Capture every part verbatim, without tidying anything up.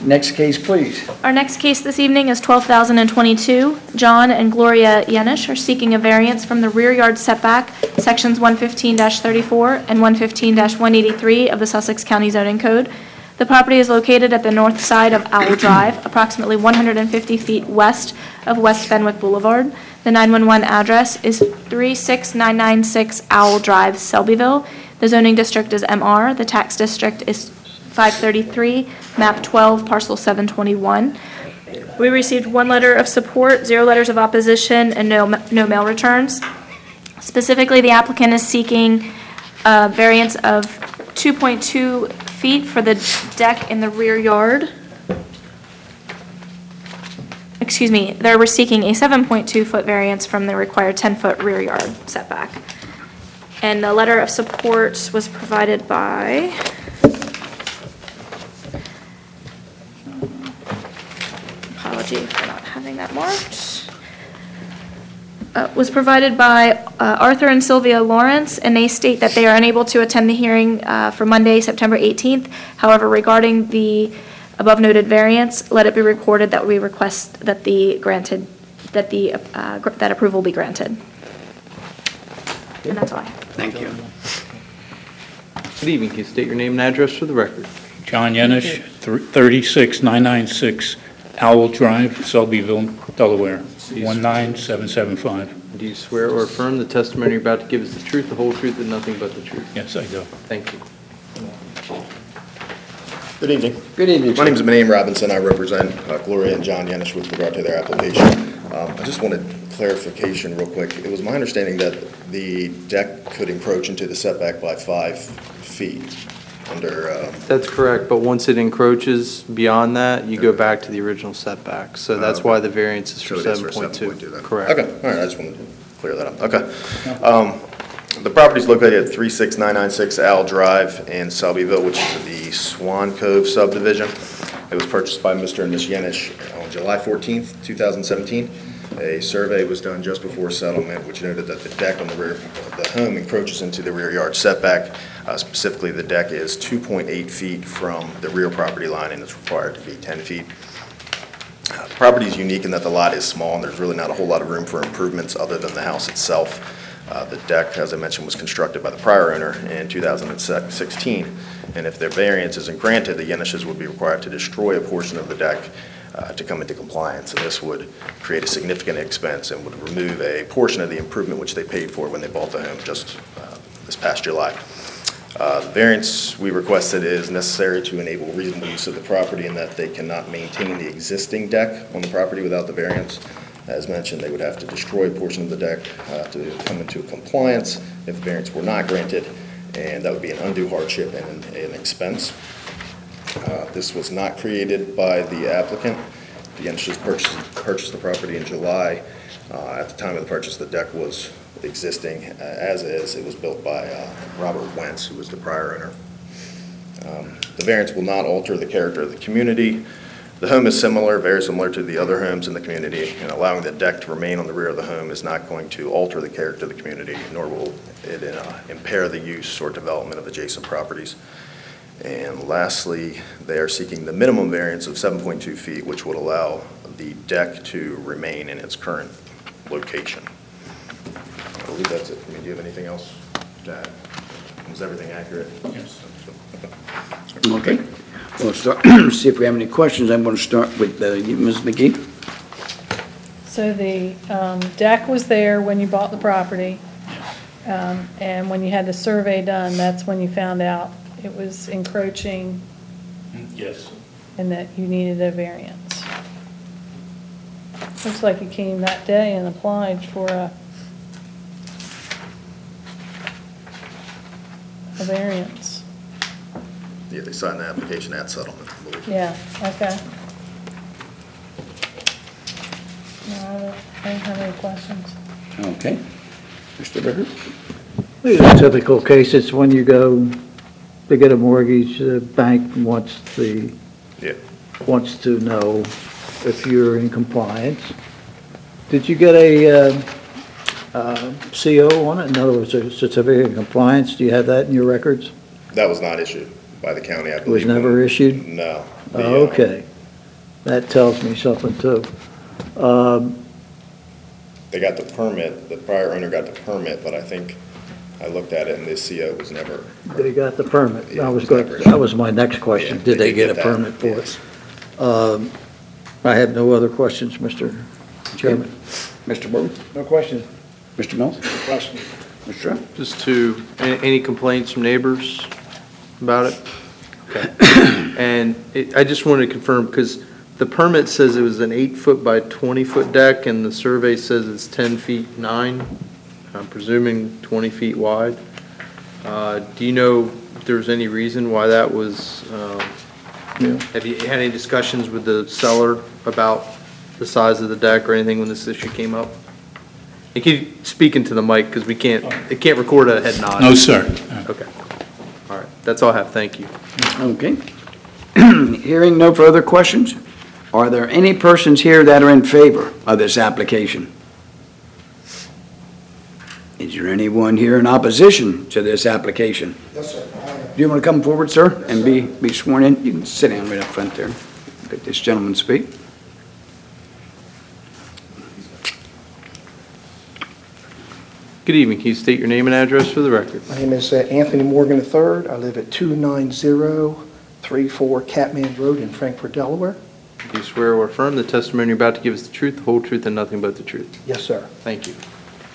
Next case, please. Our next case this evening is twelve thousand twenty-two. John and Gloria Yenish are seeking a variance from the rear yard setback, sections one fifteen dash thirty-four and one fifteen dash one eighty-three of the Sussex County Zoning Code. The property is located at the north side of Owl Drive, approximately one hundred fifty feet west of West Fenwick Boulevard. The nine one one address is three six nine nine six Owl Drive, Selbyville. The zoning district is M R. The tax district is five thirty-three, map twelve, parcel seven twenty-one. We received one letter of support, zero letters of opposition, and no, no mail returns. Specifically, the applicant is seeking a variance of two point two feet for the deck in the rear yard. Excuse me, they were seeking a seven point two foot variance from the required ten foot rear yard setback. And the letter of support was provided by apology for not having that marked. Uh, was provided by uh, Arthur and Sylvia Lawrence, and they state that they are unable to attend the hearing uh, for Monday, September eighteenth. However, regarding the above noted variance, let it be recorded that we request that the granted that the uh, gr- that approval be granted. And that's all I have. Thank you. Good evening. Can you state your name and address for the record? John Yenish, thirty-six nine ninety-six Owl Drive, Selbyville, Delaware, one nine seven seven five. Do you swear or affirm the testimony you're about to give is the truth, the whole truth, and nothing but the truth? Yes, I do. Thank you. Good evening. Good evening. My name is Manaim Robinson. I represent uh, Gloria and John Yenish with regard to their application. Um, I just wanted clarification real quick. It was my understanding that the deck could encroach into the setback by five feet under... Um, That's correct, but once it encroaches beyond that, you go back to the original setback. So that's okay. why the variance is for so it is seven for point two. seven point two then. Correct. Okay, all right, I just wanted to clear that up. Okay. Um, the property is located at three six nine nine six Owl Drive in Selbyville, which is the Swan Cove subdivision. It was purchased by Mister and Miz Yenish on July fourteenth, two thousand seventeen. A survey was done just before settlement, which noted that the deck on the rear, the home encroaches into the rear yard setback. Uh, specifically, the deck is two point eight feet from the rear property line and is required to be ten feet. Uh, the property is unique in that the lot is small and there's really not a whole lot of room for improvements other than the house itself. Uh, the deck, as I mentioned, was constructed by the prior owner in two thousand sixteen, and if their variance isn't granted, the Yenishes would be required to destroy a portion of the deck uh, to come into compliance, and this would create a significant expense and would remove a portion of the improvement which they paid for when they bought the home just uh, this past July. Uh, the variance we requested is necessary to enable reasonable use of the property in that they cannot maintain the existing deck on the property without the variance. As mentioned, they would have to destroy a portion of the deck uh, to come into compliance if the variance were not granted, and that would be an undue hardship and an expense. Uh, this was not created by the applicant. The Yenishes purchased, purchased the property in July. Uh, at the time of the purchase, the deck was existing uh, as is. It was built by uh, Robert Wentz, who was the prior owner. Um, the variance will not alter the character of the community. The home is similar, very similar to the other homes in the community, and allowing the deck to remain on the rear of the home is not going to alter the character of the community, nor will it uh, impair the use or development of adjacent properties. And lastly, they are seeking the minimum variance of seven point two feet, which would allow the deck to remain in its current location. I believe that's it. I mean, do you have anything else to add? Was everything accurate? Yes. Okay. We'll start, see if we have any questions. I'm going to start with uh, you, Miz McGee. So the um, deck was there when you bought the property, um, and when you had the survey done, that's when you found out it was encroaching Yes. and that you needed a variance. Looks like you came that day and applied for a, a variance. Yeah, they signed the application at settlement, I believe. Yeah, okay. No, I don't, I don't have any questions. Okay. Mister Ritter? These are typical cases when you go to get a mortgage, the bank wants the, Yeah. wants to know if you're in compliance. Did you get a uh, uh, C O on it? In other words, a certificate of compliance? Do you have that in your records? That was not issued by the county, I It believe. was never issued? No. Oh, The, uh, okay. That tells me something too. Um, They got the permit, the prior owner got the permit, but I think I looked at it and the C O was never, They got the permit. Yeah, I was it was going, never- that was my next question. Yeah, Did they they get a did that, permit for yes. it? Um, I have no other questions, Mister Chairman. Mister Bowles? No question. Mister Mills? Question. Mister Ruff? Just to, a- any complaints from neighbors about it? Okay. And it- I just wanted to confirm, because the permit says it was an eight-foot by twenty-foot deck, and the survey says it's ten feet nine, I'm presuming twenty feet wide. Uh, Do you know if there's any reason why that was, um, have you had any discussions with the seller about the size of the deck or anything when this issue came up? And can you speak into the mic, because we can't, it can't record a head nod. No, sir. Okay. All right, that's all I have, thank you. Okay. Hearing no further questions, are there any persons here that are in favor of this application? Is there anyone here in opposition to this application? Yes, sir. Do you want to come forward, sir, and be, be sworn in? You can sit down right up front there. Let this gentleman speak. Good evening, can you state your name and address for the record? My name is uh, Anthony Morgan the third. I live at two nine zero three four Catman Road in Frankfort, Delaware. Do you swear or affirm the testimony you're about to give is the truth, the whole truth, and nothing but the truth? Yes, sir. Thank you.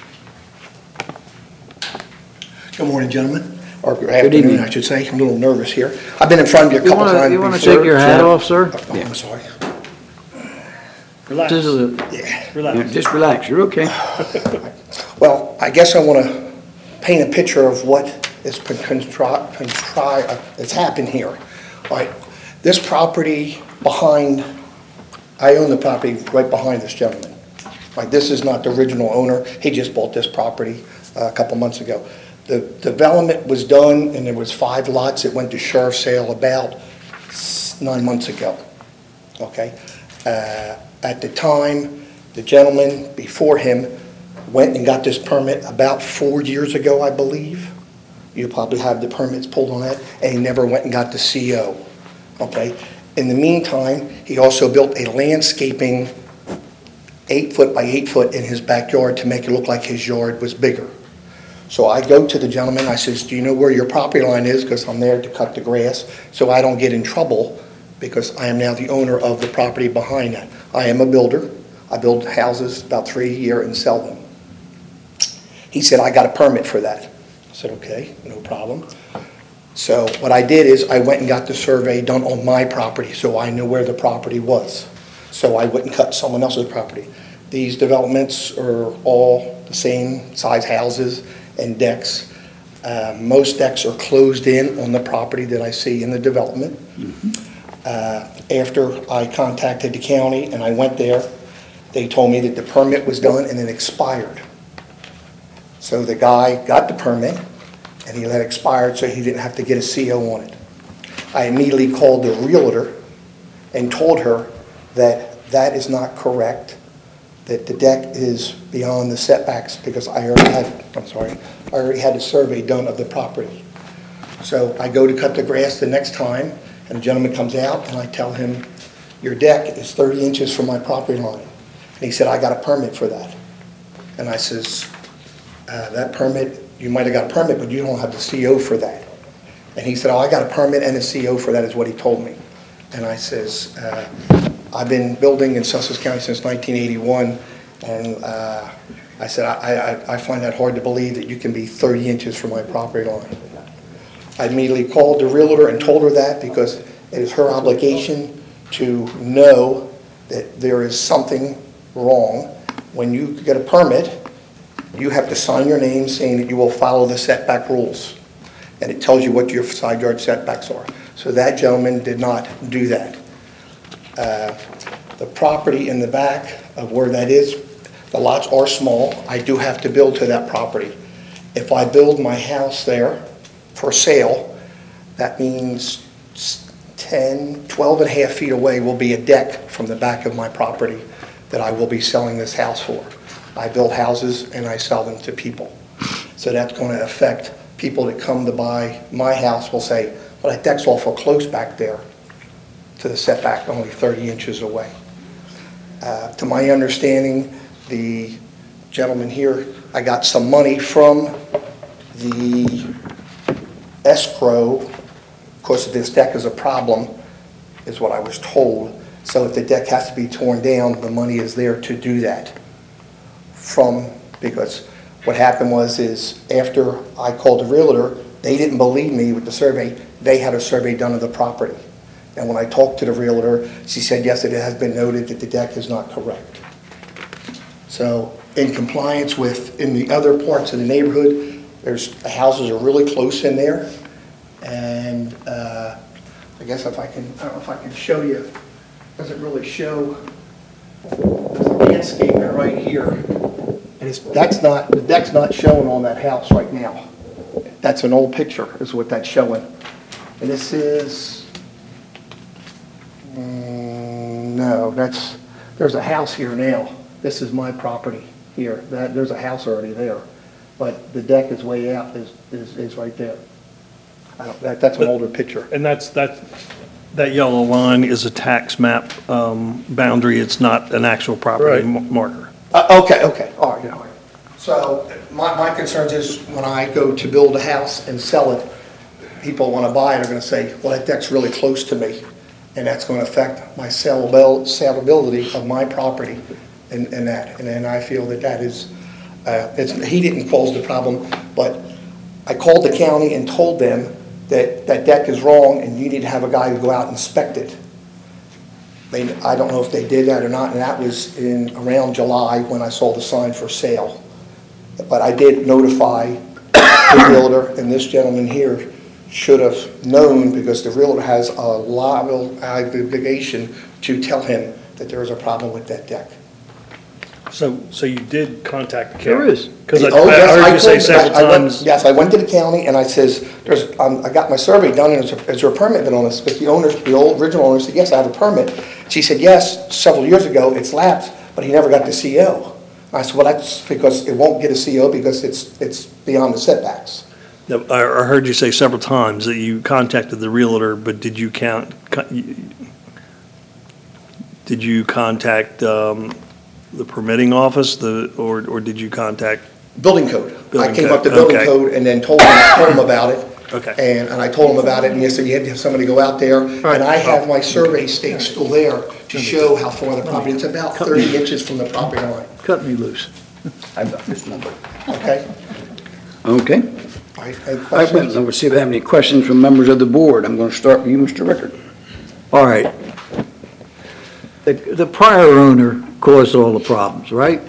Good morning, gentlemen, or good evening. afternoon, I should say. I'm a little nervous here. I've been in front of you a You couple want times to, before. you want to take your hat off, sir? Oh, I'm sorry. This is a- Yeah. Yeah, Just relax, you're okay. Well, I guess I want to paint a picture of what has been contri- contri- uh, that's happened here. All right, this property behind, I own the property right behind this gentleman. Right, this is not the original owner. He just bought this property uh, a couple months ago. The development was done, and there was five lots. It went to sheriff's sale about s- nine months ago. Okay? Uh, At the time, the gentleman before him went and got this permit about four years ago, I believe. You probably have the permits pulled on that, and he never went and got the C O. Okay? In the meantime, he also built a landscaping eight foot by eight foot in his backyard to make it look like his yard was bigger. So I go to the gentleman, I says, do you know where your property line is? Because I'm there to cut the grass, so I don't get in trouble, because I am now the owner of the property behind that. I am a builder. I build houses about three a year and sell them. He said, I got a permit for that. I said, okay, no problem. So what I did is I went and got the survey done on my property, so I knew where the property was. So I wouldn't cut someone else's property. These developments are all the same size houses and decks. Uh, Most decks are closed in on the property that I see in the development. Uh, After I contacted the county and I went there, they told me that the permit was done and it expired. So the guy got the permit and he let it expire so he didn't have to get a C O on it. I immediately called the realtor and told her that that is not correct, that the deck is beyond the setbacks because I already had, I'm sorry, I already had the survey done of the property. So I go to cut the grass the next time, and the gentleman comes out, and I tell him, your deck is thirty inches from my property line. And he said, I got a permit for that. And I says, uh, that permit, you might have got a permit, but you don't have the C O for that. And he said, oh, I got a permit and a C O for that, is what he told me. And I says, uh, I've been building in Sussex County since nineteen eighty-one, and uh, I said, I, I, I find that hard to believe that you can be thirty inches from my property line. I immediately called the realtor and told her that because it is her obligation to know that there is something wrong. When you get a permit, you have to sign your name saying that you will follow the setback rules. And it tells you what your side yard setbacks are. So that gentleman did not do that. Uh, The property in the back of where that is, the lots are small. I do have to build to that property. If I build my house there for sale, that means ten, twelve and a half feet away will be a deck from the back of my property that I will be selling this house for. I build houses and I sell them to people. So that's going to affect people that come to buy my house will say, well, that deck's awful close back there. to the setback, only thirty inches away. Uh, To my understanding, the gentleman here, I got some money from the escrow, because this deck is a problem, is what I was told. So if the deck has to be torn down, the money is there to do that. From, because what happened was, is after I called the realtor, they didn't believe me with the survey. They had a survey done of the property. And when I talked to the realtor, she said, yes, it has been noted that the deck is not correct. So in compliance with, in the other parts of the neighborhood, there's, the houses are really close in there. And uh, I guess if I can, I don't know if I can show you, doesn't really show, there's a landscaping right here. And it's, that's not, the deck's not showing on that house right now. That's an old picture, is what that's showing. And this is, mm, no, that's, there's a house here now. This is my property here. That, there's a house already there. But the deck is way out, is, is, is right there. I don't, that, that's an older picture. And that's, that, that yellow line is a tax map um, boundary. It's not an actual property Right. ma- marker. Uh, okay, okay, all right, all right. So my, my concerns is when I go to build a house and sell it, people want to buy it are going to say, well, that deck's really close to me, and that's going to affect my sellable, sellability of my property and, and that. And then I feel that that is, uh, it's, he didn't cause the problem, but I called the county and told them that that deck is wrong and you need to have a guy who go out and inspect it. They, I don't know if they did that or not, and that was in around July when I saw the sign for sale. But I did notify the realtor, and this gentleman here should have known because the realtor has a liable obligation to tell him that there is a problem with that deck. So, so you did contact the county? There is. Because I Oh, yes, I heard you say told- several I went- times. Yes, I went to the county and I says, there's, um, I got my survey done and is there- is there a permit been on this? Because the owner, the old original owner said, yes, I have a permit. She said, yes, several years ago, it's lapsed, but he never got the C O. I said, well, that's because it won't get a C O because it's, it's beyond the setbacks. Now, I I heard you say several times that you contacted the realtor, but did you count, co- you- did you contact um, the permitting office, the, or, or did you contact? Building code. I Building came code, up to building okay. code and then told him, told him about it. Okay. And, and I told him about it, and he said, you had to have somebody go out there. And I have my survey stakes still there to show how far the property, it's about thirty inches from the property line, Cut me loose. I've got this number. okay? Okay. All right, any All right, questions? well, let's see if we have any questions from members of the board. I'm going to start with you, Mister Rickard. All right. The, the prior owner caused all the problems, right?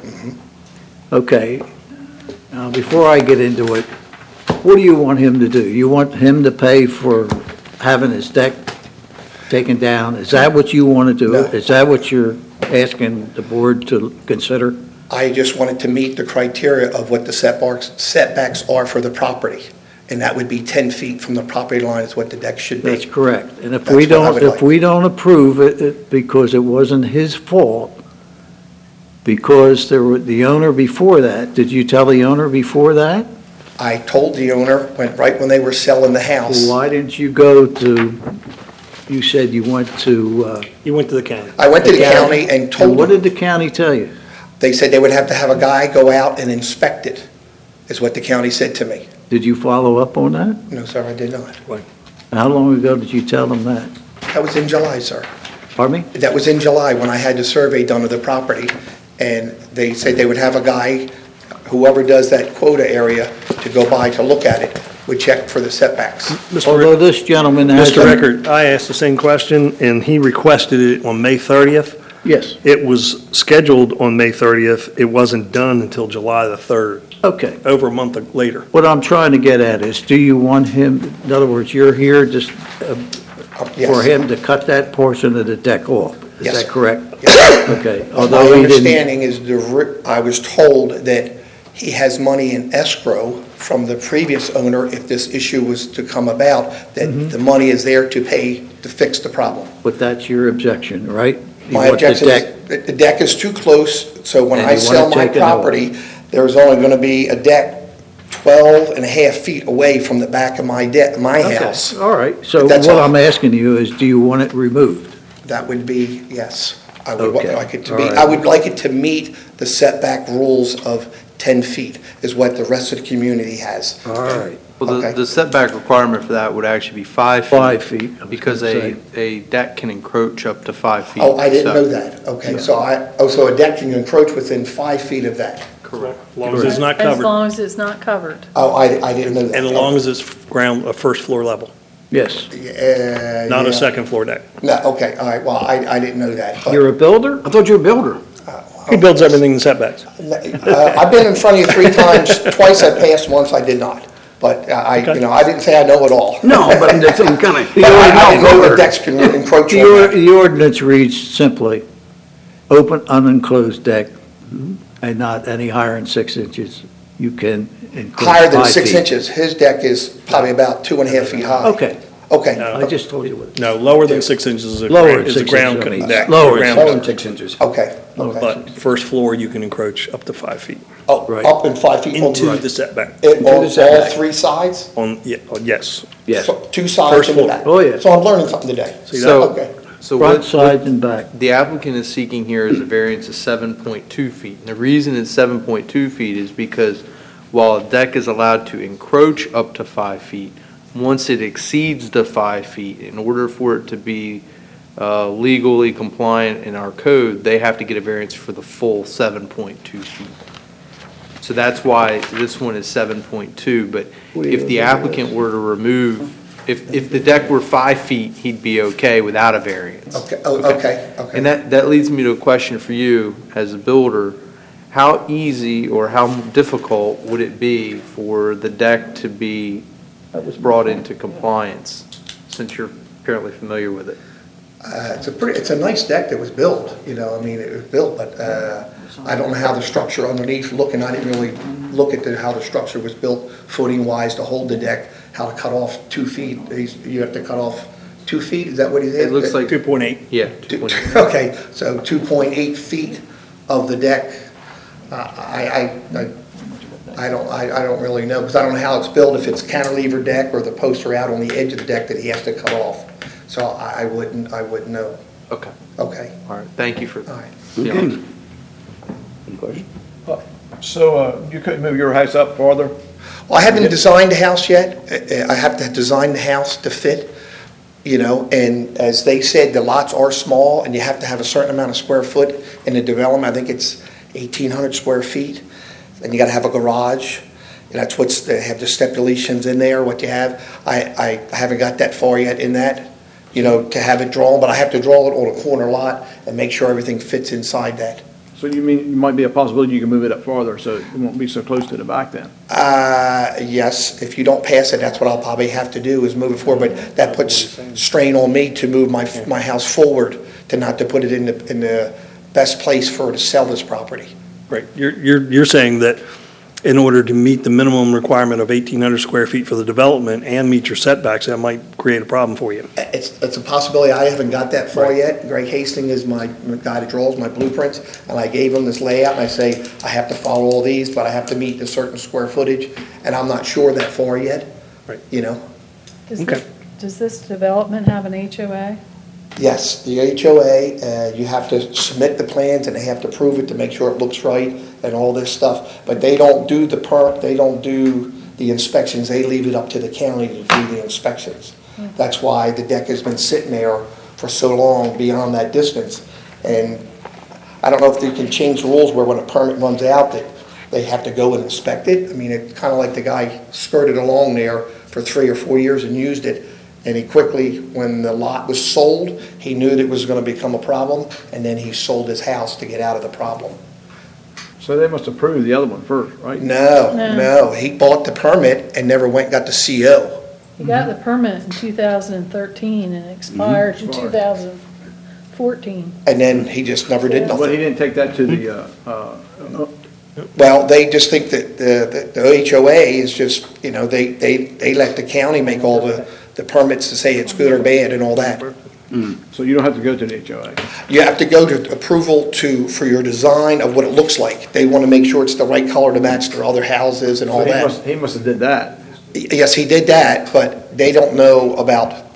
Okay. Now, before I get into it, what do you want him to do? You want him to pay for having his deck taken down? Is that what you want to do? No. Is that what you're asking the board to consider? I just wanted to meet the criteria of what the setbacks, setbacks are for the property. And that would be ten feet from the property line is what the deck should That's be. correct. And if That's we what I don't, would if like. we don't approve it, it because it wasn't his fault, because there were, the owner before that, did you tell the owner before that? I told the owner, when, right when they were selling the house, Well, why didn't you go to, you said you went to, uh... You went to the county. I went to the county and told what them, did the county tell you? they said they would have to have a guy go out and inspect it, is what the county said to me. Did you follow up on that? No, sir, I did not. How long ago did you tell them that? That was in July, sir. Pardon me? That was in July when I had the survey done of the property, and they said they would have a guy, whoever does that quota area, to go by to look at it, would check for the setbacks. Mister Although this gentleman has... Mister Rickard, I asked the same question, and he requested it on May thirtieth. Yes, It was scheduled on May thirtieth. It wasn't done until July the third, okay. over a month later. What I'm trying to get at is, do you want him, in other words, you're here just uh, Uh, yes. for him to cut that portion of the deck off? Is Yes, that sir. correct? Yes. Okay. My Although he didn't... understanding is, the ri- I was told that he has money in escrow from the previous owner if this issue was to come about, that Mm-hmm. the money is there to pay, to fix the problem. But that's your objection, right? You My want the objection deck- is, that the deck is too close, so when And I you want sell it my taken away. property, there's only going to be a deck twelve and a half feet away from the back of my deck, my Okay, house. all right. So That's what all. I'm asking you is, do you want it removed? That would be, yes. I would Okay, like it to be, all right. I would like it to meet the setback rules of ten feet is what the rest of the community has. All right. Well, the- Okay. the setback requirement for that would actually be five feet. Five feet. I was Because gonna a, say. a deck can encroach up to five feet. Oh, I didn't so- know that. Okay, so I, oh, so a deck can encroach within five feet of that. Correct. As long as it's not As covered, long as it's not covered. Oh, I, I didn't know that. and as long as it's ground, a first floor level, Yes. Uh, not yeah. a second floor deck. No, okay, all right, well, I, I didn't know that. but- You're a builder? I thought you were a builder. He builds everything in setbacks. Uh, I've been in front of you three times, twice I passed, once I did not. But uh, I, you Okay. know, I didn't say I know it all. No, but I'm just saying, kind of. But I I didn't know the decks can encroach The on or- that. the ordinance reads simply, open unenclosed deck, and not any higher than six inches. You can encroach Higher than five six feet. inches. His deck is probably about two and a half feet high. Okay, Okay, I just told you what. No, lower than six inches is a, Lower gra- than is a six ground inches, con- okay. deck. Lower ground than Lower than cover. six inches. okay, okay. But first floor, you can encroach up to five feet Oh, Right. up and five feet. on- into the setback. It- Into On the all setback. three sides? On, yeah, oh, yes. Yes, So, two sides First and the floor. back? Oh, yeah. So I'm learning something today. See that? So, Okay. so front, what, sides, and back. the applicant is seeking here is a variance of seven point two feet. And the reason it's seven point two feet is because while a deck is allowed to encroach up to five feet, once it exceeds the five feet, in order for it to be uh, legally compliant in our code, they have to get a variance for the full seven point two feet. So that's why this one is seven point two, but if the applicant were to remove, if, if the deck were five feet, he'd be okay without a variance. Okay, oh, okay, okay. And that, that leads me to a question for you as a builder. How easy or how difficult would it be for the deck to be brought into compliance, since you're apparently familiar with it? Uh, It's a pretty, it's a nice deck that was built, you know, I mean, it was built, but uh, I don't know how the structure underneath, looking, I didn't really look at the- how the structure was built footing-wise to hold the deck, how to cut off two feet. He's- You have to cut off two feet, is that what he did? It looks like, Two point eight. yeah. Two- Okay, so two point eight feet of the deck. Uh, I, I, I- I don't, I I don't really know, because I don't know how it's built, if it's cantilever deck or the posts are out on the edge of the deck that he has to cut off. So I I wouldn't, I wouldn't know. Okay, Okay, all right, thank you for all right. the Okay. honesty. Any question? So uh, you couldn't move your house up farther? Well, I haven't designed the house yet. Uh, I have to design the house to fit, you know, and as they said, the lots are small, and you have to have a certain amount of square foot in the development. I think it's eighteen hundred square feet, and you gotta have a garage. And that's what's, they have the step deletions in there, what you have. I, I haven't got that far yet in that, you know, to have it drawn, but I have to draw it on a corner lot and make sure everything fits inside that. So you mean, it might be a possibility you can move it up farther, so it won't be so close to the back then? Uh, yes, if you don't pass it, that's what I'll probably have to do, is move it forward, but that puts strain on me to move my, my house forward, to not to put it in the, in the best place for to sell this property. Right, you're, you're, you're saying that in order to meet the minimum requirement of eighteen hundred square feet for the development and meet your setbacks, that might create a problem for you. It's, it's a possibility, I haven't got that far yet. Greg Hastings is my guy that draws my blueprints, and I gave him this layout, and I say, I have to follow all these, but I have to meet a certain square footage, and I'm not sure that far yet. Right. You know? Does Okay. this, does this development have an H O A? Yes, the H O A, uh, you have to submit the plans and they have to prove it to make sure it looks right and all this stuff. But they don't do the per, they don't do the inspections, they leave it up to the county to do the inspections. That's why the deck has been sitting there for so long beyond that distance. And I don't know if they can change the rules where when a permit runs out that they have to go and inspect it. I mean, it's kind of like the guy skirted along there for three or four years and used it. And he quickly, when the lot was sold, he knew that it was going to become a problem, and then he sold his house to get out of the problem. So they must approve the other one first, right? No, No. no, he bought the permit and never went and got the C O. He got the permit in two thousand thirteen and it expired in two thousand fourteen. And then he just never did But he nothing. didn't take that to the, uh, uh, Well, they just think that the, the the H O A is just, you know, they, they, they let the county make all the, the permits to say it's good or bad and all that. so you don't have to go to the H O A? You have to go to approval to, for your design of what it looks like. They want to make sure it's the right color to match their other houses and all So he that. must, he must have did that. Yes, he did that, but they don't know about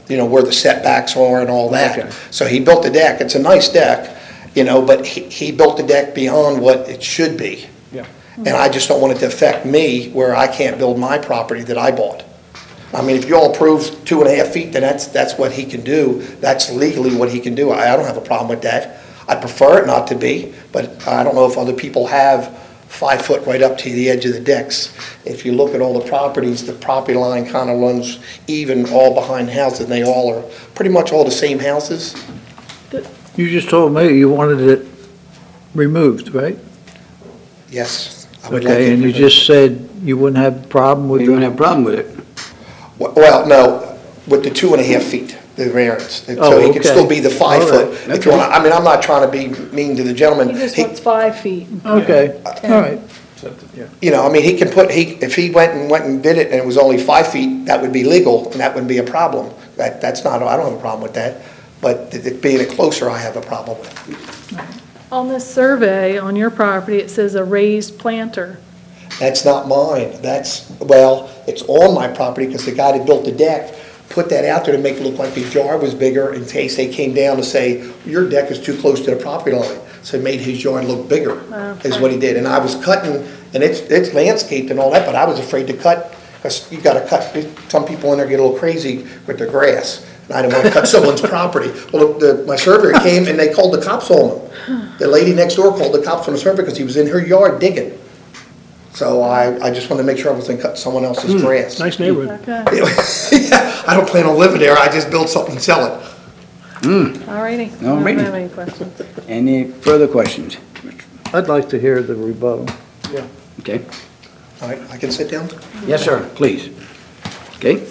you know, where the setbacks are and all Okay. that. So he built the deck, it's a nice deck, you know, but he, he built the deck beyond what it should be. Yeah. And I just don't want it to affect me where I can't build my property that I bought. I mean, if you all approve two and a half feet, then that's, that's what he can do. That's legally what he can do. I, I don't have a problem with that. I prefer it not to be, but I don't know if other people have five foot right up to the edge of the decks. If you look at all the properties, the property line kind of runs even all behind houses, and they all are pretty much all the same houses. You just told me you wanted it removed, right? Yes. I would like Okay, it and you removed. just said you wouldn't have a problem with We it? don't have a problem with it. Well, no, with the two and a half feet, the variance. And Oh, So he can okay. still be the five All foot. right. If you want, I mean, I'm not trying to be mean to the gentleman. He just He- wants five feet. Okay, all right. You know, I mean, he can put, he, if he went and went and did it and it was only five feet, that would be legal and that wouldn't be a problem. That, that's not, I don't have a problem with that. But it being it closer, I have a problem with. On this survey, on your property, it says a raised planter. That's not mine. That's, well, it's on my property because the guy that built the deck put that out there to make it look like his yard was bigger in case they came down to say, your deck is too close to the property line. So it made his yard look bigger, is what he did. And I was cutting, and it's, it's landscaped and all that, but I was afraid to cut, because you gotta cut, some people in there get a little crazy with their grass. And I didn't want to cut someone's property. Well, the, my surveyor came and they called the cops on him. The lady next door called the cops on the surveyor because he was in her yard digging. So I, I just wanted to make sure I wasn't cutting someone else's grass. Nice neighborhood. Okay, Yeah, I don't plan on living there, I just build something and sell it. all righty. I All don't righty. have any questions. Any further questions? I'd like to hear the rebuttal. Okay. All right, I can sit down? Yes, sir, please. Okay?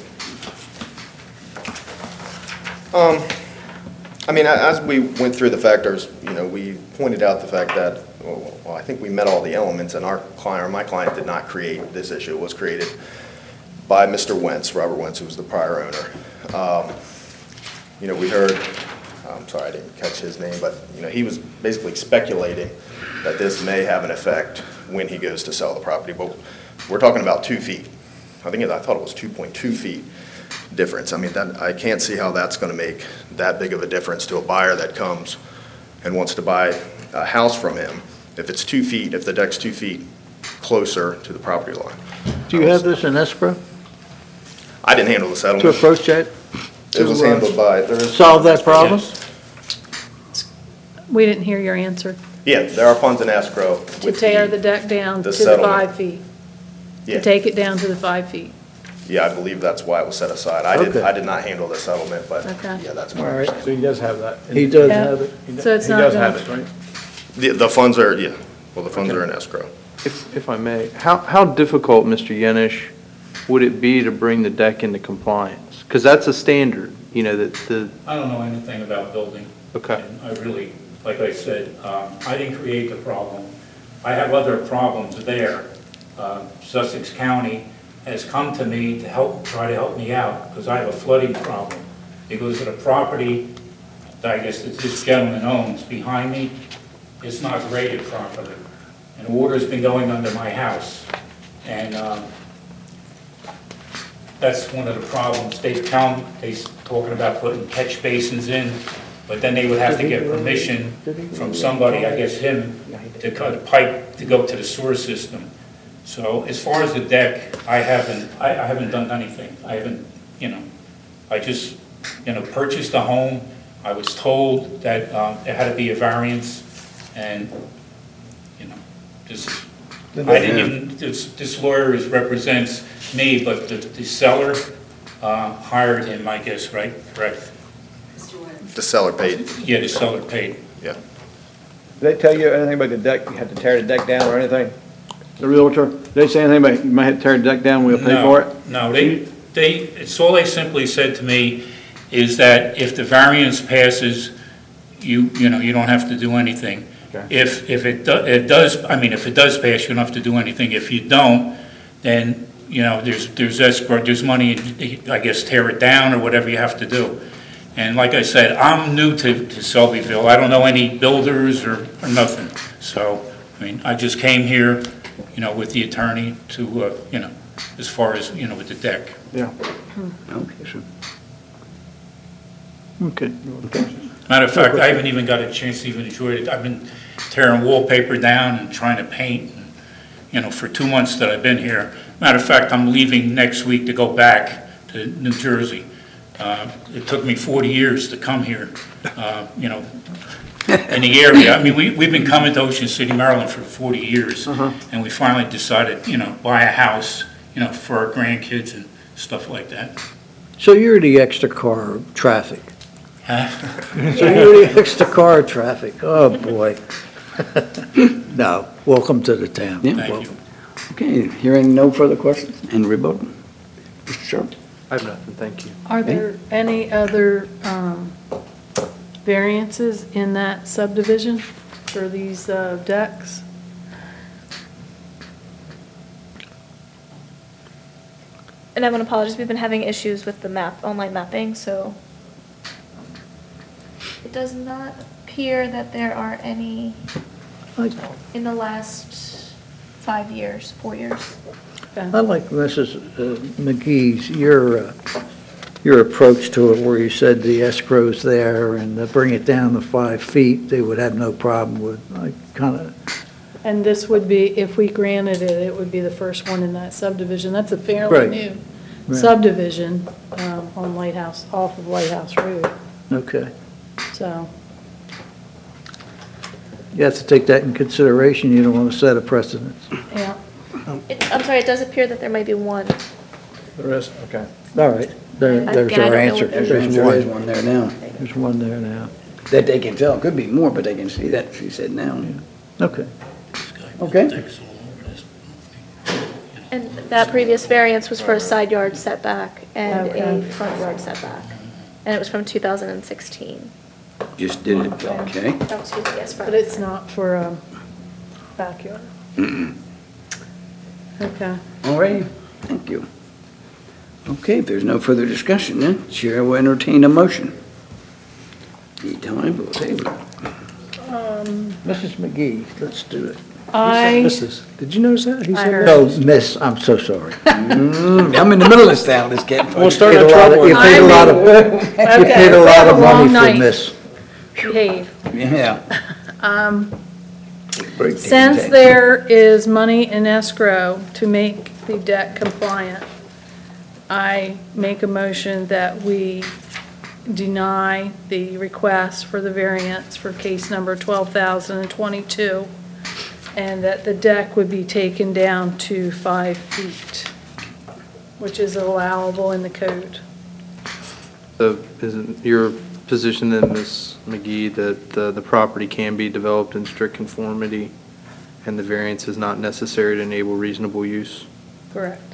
Um, I mean, a- as we went through the factors, you know, we pointed out the fact that, well, I think we met all the elements, and our client, or my client, did not create this issue. It was created by Mister Wentz, Robert Wentz, who was the prior owner. Um, You know, we heard, I'm sorry, I didn't catch his name, but, you know, he was basically speculating that this may have an effect when he goes to sell the property. But we're talking about two feet. I think, it- I thought it was two point two feet difference. I mean, that, I can't see how that's gonna make that big of a difference to a buyer that comes and wants to buy a house from him. If it's two feet, if the deck's two feet closer to the property line. Do you have this in escrow I didn't handle the to settlement. approach that? It was to, uh, handled by, there is. Solve that problem? Yes. We didn't hear your answer. Yeah, there are funds in escrow. To with tear the deck down the to the settlement. five feet. To Yeah, take it down to the five feet. yeah, I believe that's why it was set aside. I did, Okay. I did not handle the settlement, but Okay. yeah, that's All my right. So he does have that. He does Yeah. have it. So it's He not does gonna- have it, right? The, the funds are, yeah, well, the funds are in escrow. If, if I may, how, how difficult, Mister Yenish, would it be to bring the deck into compliance? Because that's a standard, you know, that the, I don't know anything about building. Okay. And I really, like I said, um, I didn't create the problem. I have other problems there. Uh, Sussex County has come to me to help, try to help me out, because I have a flooding problem. Because of the property that I guess that this gentleman owns behind me, it's not graded properly. And water's been going under my house. And um, that's one of the problems. They come, they're talking about putting catch basins in, but then they would have to get permission from somebody, I guess him, to cut a pipe to go to the sewer system. So as far as the deck, I haven't, I I haven't done anything. I haven't, you know, I just, you know, purchased a home. I was told that um, there had to be a variance, and, you know, this, I didn't even, this this lawyer is- represents me, but the the seller uh, hired him, I guess, right? Correct? The seller paid, Yeah, the seller paid. yeah. Did they tell you anything about the deck, you had to tear the deck down or anything? The realtor, did they say anything about, you might have to tear the deck down, we'll pay No, for it? No, they, they, it's all they simply said to me is that if the variance passes, you, you know, you don't have to do anything. Okay. If, if it do- it does, I mean, if it does pass, you don't have to do anything. If you don't, then, you know, there's, there's escrow, there's money, I guess, tear it down or whatever you have to do. And like I said, I'm new to, to Selbyville. I don't know any builders or, or nothing. So, I mean, I just came here, you know, with the attorney to, uh, you know, as far as, you know, with the deck. Yeah. Okay, sure. Okay. Matter of fact, I haven't even got a chance to even enjoy it. I've been tearing wallpaper down and trying to paint, and, you know, for two months that I've been here. Matter of fact, I'm leaving next week to go back to New Jersey. Uh, It took me forty years to come here, uh, you know, in the area. I mean, we, we've been coming to Ocean City, Maryland for forty years, and we finally decided, you know, buy a house, you know, for our grandkids and stuff like that. So you're the extra car traffic. Huh? So you're the extra car traffic. Oh, boy. No, welcome to the town. Yeah. Thank you. Welcome. Okay, hearing no further questions and rebuttal. Mister Sharp? I have nothing, thank you. Are there any other um, variances in that subdivision for these uh, decks? And I want to apologize, we've been having issues with the map, online mapping, so it does not appear that there are any in the last five years, four years. I like Missus uh, McGee's, your, uh, your approach to it, where you said the escrow's there, and to bring it down to five feet, they would have no problem with. I kind of, And this would be, if we granted it, it would be the first one in that subdivision. That's a fairly Right. new Right. subdivision um, on Lighthouse, off of Lighthouse Road, okay. so. You have to take that in consideration, you don't want to set a precedent. Yeah, It- I'm sorry, it does appear that there might be one. The rest, okay. All right, there, Again, there's I don't our know answer. what There's There's there is one, one there now. there's one there now. That they can tell, could be more, but they can see that, she said now. Okay. Okay. And that previous variance was for a side yard setback and a Okay. front yard setback. And it was from two thousand sixteen. Just did it, okay. Oh, excuse me, yes, front. but it's not for a backyard. Okay. All right, thank you. Okay, if there's no further discussion, then Chair will entertain a motion. Need time, we'll table it. Um, Missus McGee, let's do it. I, Missus Did you notice that? He I said heard. No, miss, I'm so sorry. Mm, I'm in the middle of this town, this getting. We'll start Paid a in lot of- trouble. You paid a lot of, you okay, paid a we lot have of a long money for night. miss. Behave. Yeah. Um, Break Since time. there is money in escrow to make the debt compliant, I make a motion that we deny the request for the variance for case number twelve thousand twenty-two, and that the deck would be taken down to five feet, which is allowable in the code. So is it your position then, Miz McGee, that uh, the property can be developed in strict conformity and the variance is not necessary to enable reasonable use? Correct.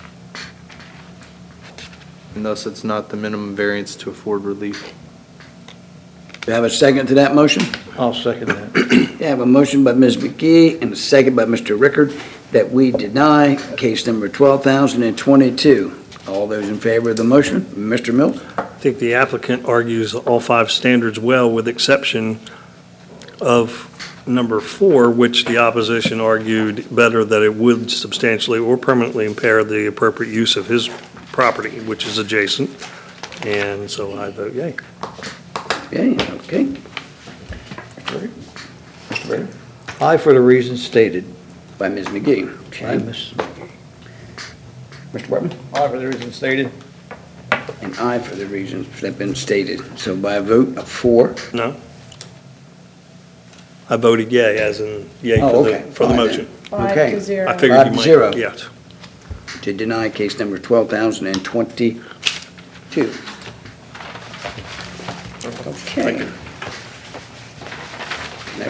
And thus, it's not the minimum variance to afford relief? Do you have a second to that motion? I'll second that. You have a motion by Miz McGee and a second by Mister Rickard that we deny case number twelve thousand twenty-two. All those in favor of the motion? Mister Mills? I think the applicant argues all five standards well, with exception of number four, which the opposition argued better that it would substantially or permanently impair the appropriate use of his property, which is adjacent. And so I vote yay. Yay, okay. Mister Rickard? Aye for the reasons stated By Miz McGee. by Okay. Miss Mister Wortman? All for the reasons stated. And aye for the reasons that have been stated. So by a vote of four, No? I voted yay, as in yay Oh, for the, okay. for the Fine then. motion. Five Okay. to zero. I figured Five you to might. zero. Yes. to deny case number twelve thousand twenty-two. Okay.